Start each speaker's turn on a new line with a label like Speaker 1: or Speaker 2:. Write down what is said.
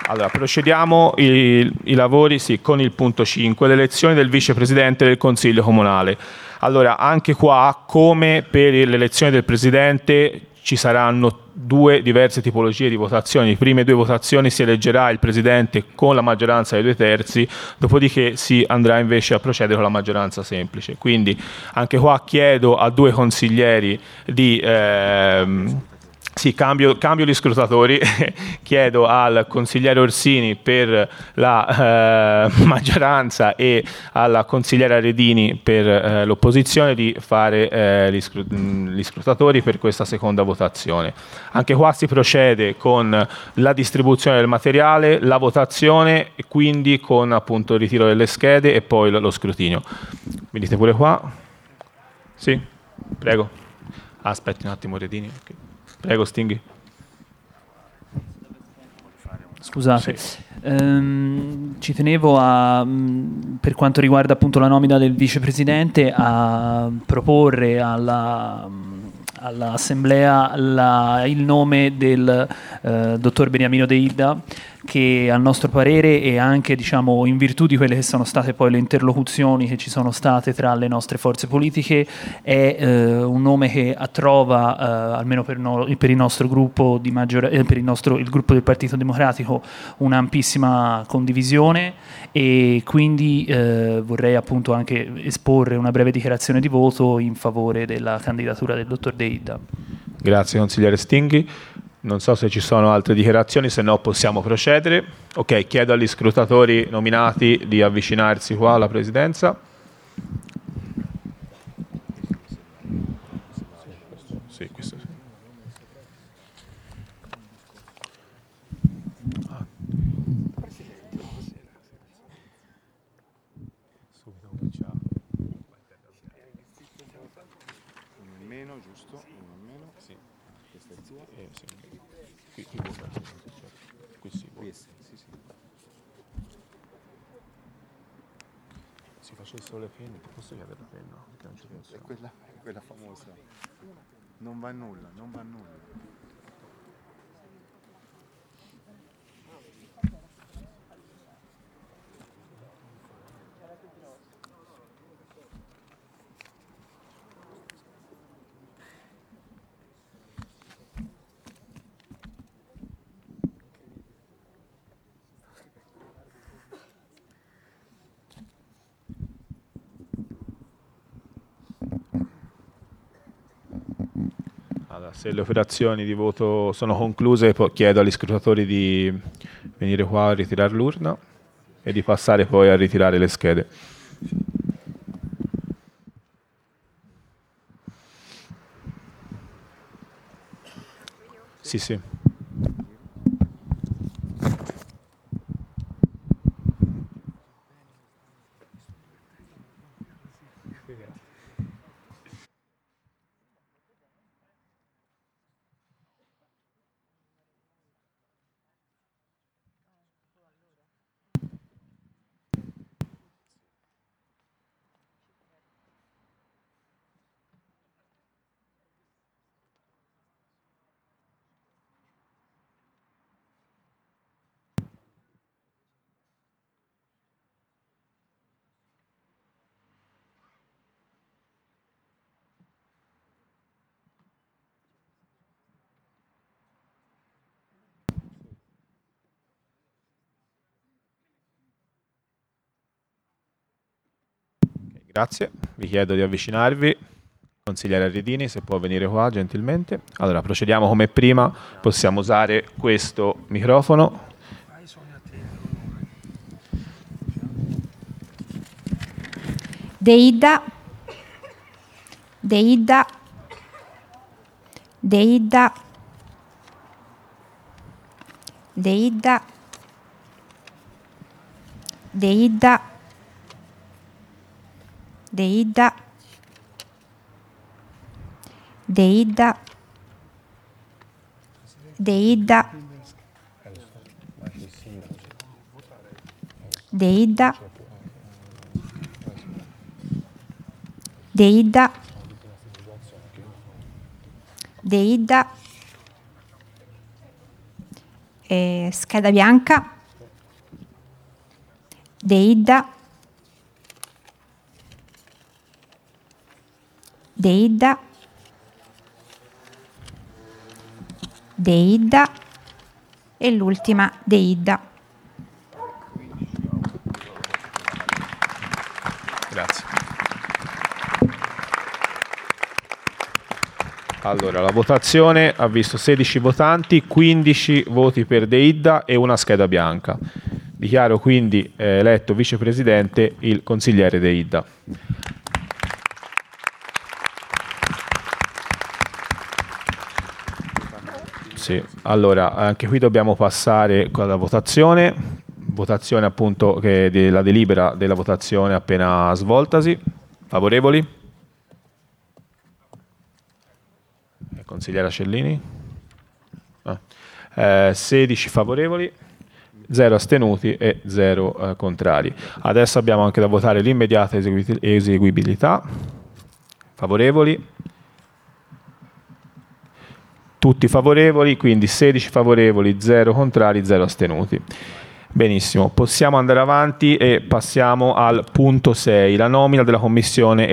Speaker 1: Allora, procediamo i lavori con il punto 5, l'elezione del vicepresidente del Consiglio Comunale. Allora, anche qua, come per l'elezione del presidente, ci saranno due diverse tipologie di votazioni. Le prime due votazioni si eleggerà il presidente con la maggioranza dei 2/3, dopodiché si andrà invece a procedere con la maggioranza semplice. Quindi anche qua chiedo a due consiglieri di... cambio gli scrutatori, chiedo al consigliere Orsini per la maggioranza e alla consigliera Redini per l'opposizione di fare gli scrutatori per questa seconda votazione. Anche qua si procede con la distribuzione del materiale, la votazione e quindi con appunto il ritiro delle schede e poi lo scrutinio. Mi dite pure qua? Sì? Prego. Aspetti un attimo Redini. Okay. Prego, Stinghi.
Speaker 2: Scusate,
Speaker 1: Sì.
Speaker 2: Ci tenevo per quanto riguarda appunto la nomina del vicepresidente, a proporre all'Assemblea il nome del dottor Beniamino De Idda, che al nostro parere e anche diciamo in virtù di quelle che sono state poi le interlocuzioni che ci sono state tra le nostre forze politiche è un nome che trova almeno per il nostro gruppo di per il gruppo del Partito Democratico un'ampissima condivisione, e quindi vorrei appunto anche esporre una breve dichiarazione di voto in favore della candidatura del dottor De Idda.
Speaker 1: Grazie consigliere Stinghi. Non so se ci sono altre dichiarazioni, se no possiamo procedere. Ok, chiedo agli scrutatori nominati di avvicinarsi qua alla Presidenza. Sì, questo sì. Subito cominciamo. Uno in meno, giusto? Uno in meno, sì. Questa è tua? Sì. Qui sì, sì. Si facessero le penne, posso chiedere la penna? È quella famosa. Non va nulla. Allora, se le operazioni di voto sono concluse, chiedo agli scrutatori di venire qua a ritirare l'urna e di passare poi a ritirare le schede. Sì. Grazie, vi chiedo di avvicinarvi. Consigliere Redini, se può venire qua gentilmente. Allora, procediamo come prima, possiamo usare questo microfono.
Speaker 3: De Idda. Scheda bianca. Deidda, Deidda, Deidda e l'ultima Deidda.
Speaker 1: Grazie. Allora, la votazione ha visto 16 votanti, 15 voti per Deidda e una scheda bianca. Dichiaro quindi eletto vicepresidente il consigliere Deidda. Sì, allora anche qui dobbiamo passare con la votazione appunto della delibera della votazione appena svoltasi. Favorevoli? Consigliera Cellini? 16 favorevoli, 0 astenuti e 0 contrari. Adesso abbiamo anche da votare l'immediata eseguibilità. Favorevoli? Tutti favorevoli, quindi 16 favorevoli, 0 contrari, 0 astenuti. Benissimo, possiamo andare avanti e passiamo al punto 6, la nomina della commissione